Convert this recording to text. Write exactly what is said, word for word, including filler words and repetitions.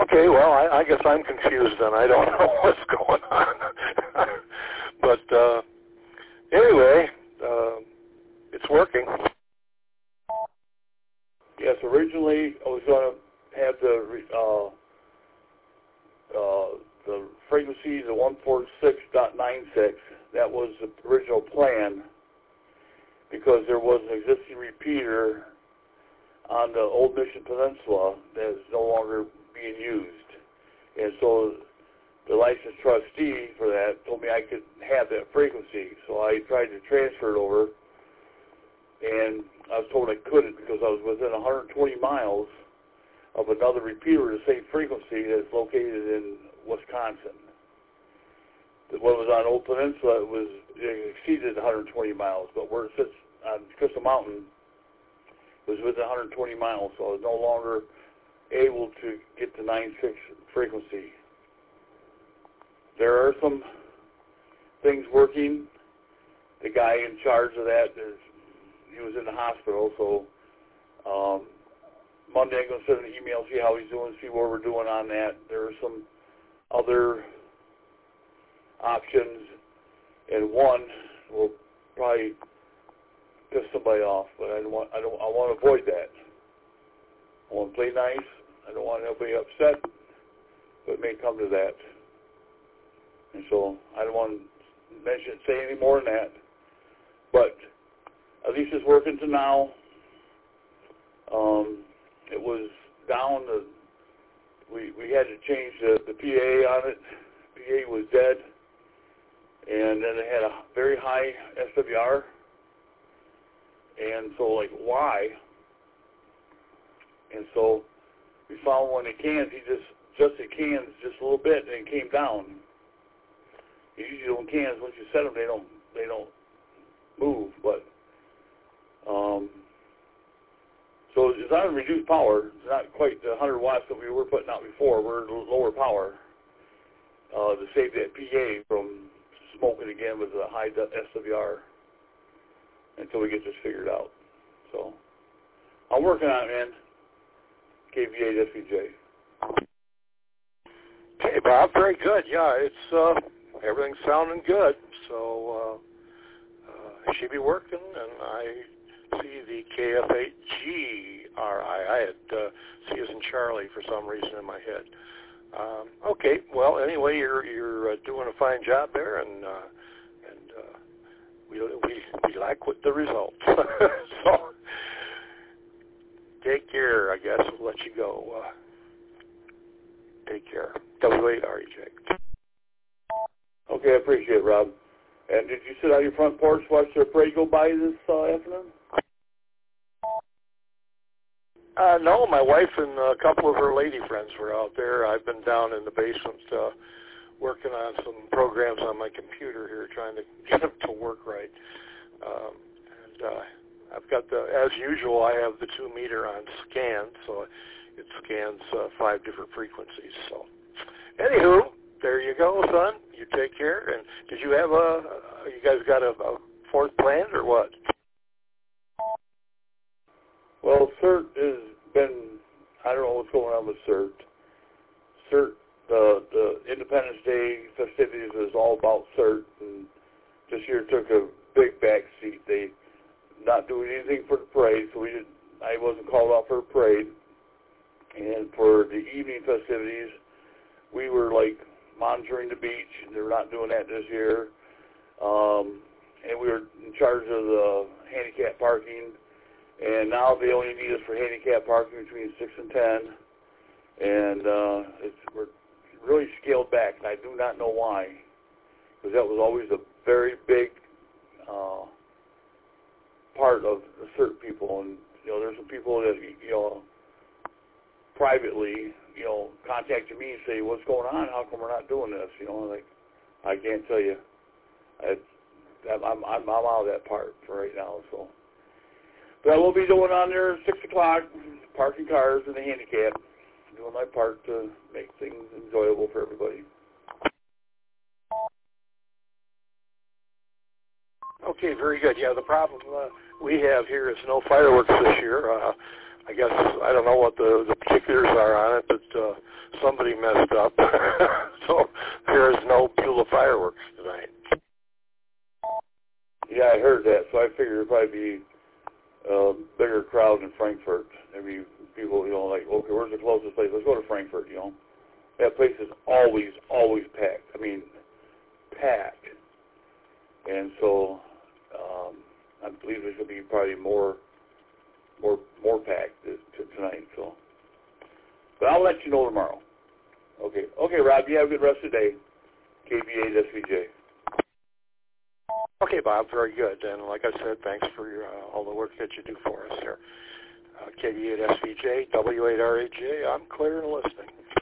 Okay, well, I, I guess I'm confused then. I don't know what's going on. But uh, anyway, uh, it's working. Yes, originally I was going to have the uh, uh, the frequency, the one forty-six point nine six. That was the original plan because there was an existing repeater on the Old Mission Peninsula that is no longer being used. And so the licensed trustee for that told me I could have that frequency. So I tried to transfer it over, and I was told I couldn't because I was within one hundred twenty miles of another repeater of the same frequency that's located in Wisconsin. What was on Old Peninsula, it was it exceeded one hundred twenty miles, but where it sits on Crystal Mountain was within one hundred twenty miles, so I was no longer able to get the nine six frequency. There are some things working. The guy in charge of that, is, he was in the hospital, so um, Monday I'm going to send an email, see how he's doing, see what we're doing on that. There are some other options, and one will probably piss somebody off, but I don't want I don't I want to avoid that. I want to play nice. I don't want anybody upset, but it may come to that. And so I don't want to mention say any more than that. But at least it's working to now. Um, it was down. The, we we had to change the, the P A on it. P A was dead, and then it had a very high S W R. And so, like, why? And so we found one in cans. He just adjusted cans just a little bit, and it came down. Usually on cans, once you set them, they don't they don't move. But um, so it's not a reduced power. It's not quite the one hundred watts that we were putting out before. We're lower power uh, to save that P A from smoking again with a high S W R until we get this figured out. So I'm working on it, man. K V eight S V J. Hey, Bob, very good. Yeah, it's uh, everything's sounding good. So uh, uh, should be working, and I see the K F eight G R I. I had uh, C as in Charlie for some reason in my head. Um, okay, well, anyway, you're you're uh, doing a fine job there, and uh, and uh, we we we like what the results. So take care. I guess we'll let you go. Uh, take care. W A R E J. Okay, I appreciate it, Rob. And did you sit on your front porch, watch the parade go by this uh, afternoon? Uh, no, my wife and a couple of her lady friends were out there. I've been down in the basement uh, working on some programs on my computer here, trying to get them to work right. Um, and uh, I've got the, as usual, I have the two meter on scan, so it scans uh, five different frequencies. So, anywho, there you go, son. You take care. And did you have a? Uh, you guys got a, a fourth planned or what? Well, CERT has been, I don't know what's going on with CERT. CERT, the, the Independence Day festivities is all about CERT, and this year took a big back seat. They not doing anything for the parade, so we didn't, I wasn't called out for a parade. And for the evening festivities, we were like monitoring the beach, and they're not doing that this year. Um, and we were in charge of the handicap parking. And now they only need us for handicap parking between six and ten, and uh, it's, we're really scaled back. And I do not know why, because that was always a very big uh, part of the CERT people. And you know, there's some people that you know privately, you know, contacted me and say, "What's going on? How come we're not doing this?" You know, like I can't tell you. I, I'm I'm I'm out of that part for right now, so. But I will be doing on there at six o'clock, parking cars in the handicap, doing my part to make things enjoyable for everybody. Okay, very good. Yeah, the problem uh, we have here is no fireworks this year. Uh, I guess I don't know what the, the particulars are on it, but uh, somebody messed up. So there is no Beulah fireworks tonight. Yeah, I heard that, so I figured it'd probably be a bigger crowd in Frankfort. Maybe people, you know, like, okay, where's the closest place? Let's go to Frankfort, you know. That place is always, always packed. I mean, packed. And so um, I believe there's going to be probably more more, more packed to, to tonight. So, but I'll let you know tomorrow. Okay. Okay, Rob, you have a good rest of the day. K B eight S V J. Okay, Bob, very good. And like I said, thanks for your, uh, all the work that you do for us here. Uh, K B eight S V J, W eight R A J, I'm clear and listening.